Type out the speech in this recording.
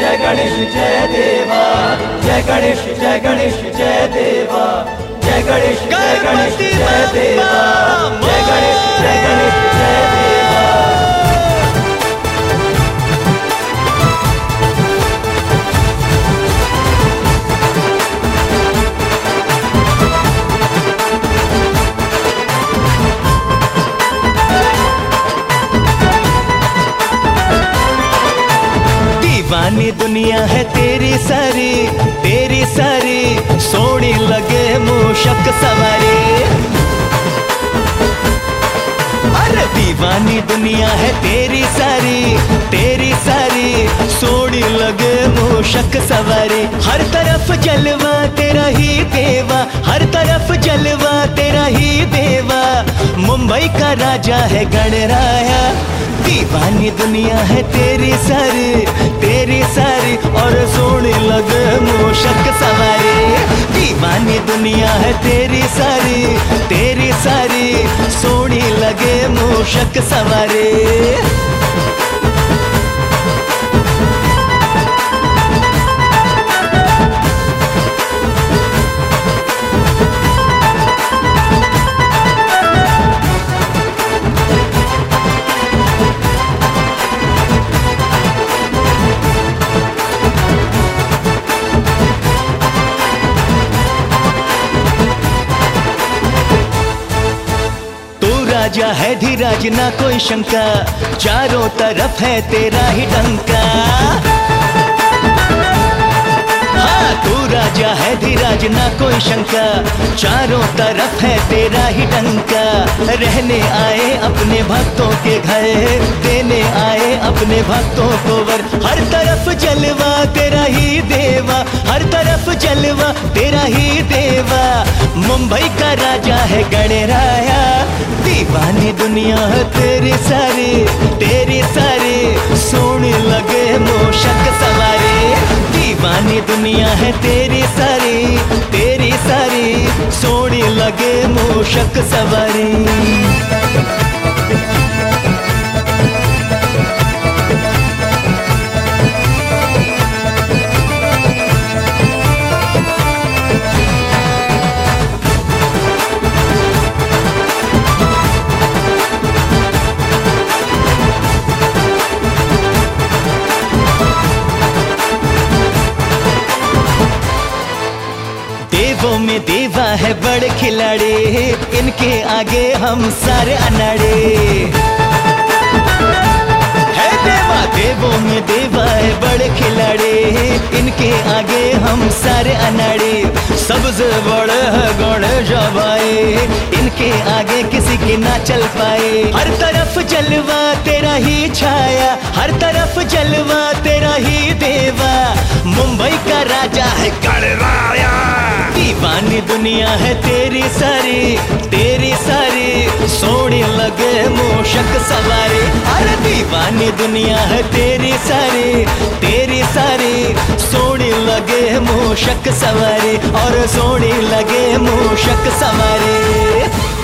जय गणेश जय देवा, जय गणेश जय गणेश जय देवा, जय गणेश जय गणेश जय देवा, जय गणेश जय गणेश जय देवा। दीवानी दुनिया है तेरी सारी सोनी लगे मूषक सवारी। अरे दीवानी दुनिया है तेरी सारी सोनी लगे मूषक सवारी। हर तरफ जलवा तेरा ही देवा, हर तरफ जलवा तेरा ही देवा। मुंबई का राजा है गणराया। दीवानी दुनिया है तेरी सारी और सोने लगे मूषक सवारी। दीवानी दुनिया है तेरी सारी सोने लगे मूषक सवारी। राजा है धीराज ना कोई शंका, चारों तरफ है तेरा ही डंका। हाँ तू राजा है धीराज ना कोई शंका, चारों तरफ है तेरा ही डंका। रहने आए अपने भक्तों के घर, देने आए अपने भक्तों को वर। हर तरफ जलवा तेरा ही देवा, हर तरफ जलवा तेरा ही देवा। मुंबई का राजा है गणराया। दीवानी दुनिया है तेरी सारी सोने लगे मूषक सवारी। दीवानी दुनिया है तेरी सारी सोने लगे मूषक सवारी। देवों में देवा है बड़े खिलाड़ी, इनके आगे हम सारे अनाड़े। है देवा देवों में देवा है बड़े खिलाड़ी, इनके आगे हम सारे अनाड़े। सबसे बड़े है गणेश भाई, इनके आगे किसी की ना चल पाए। हर तरफ जलवा तेरा ही छाया, हर तरफ जलवा तेरा ही देवा। मुंबई का राजा है गणराया। दीवानी दुनिया है तेरी सारी सोने लगे मूषक सवारी। अरे दीवानी दुनिया है तेरी सारी सोने लगे मूषक सवारी और सोने लगे मूषक सवारी।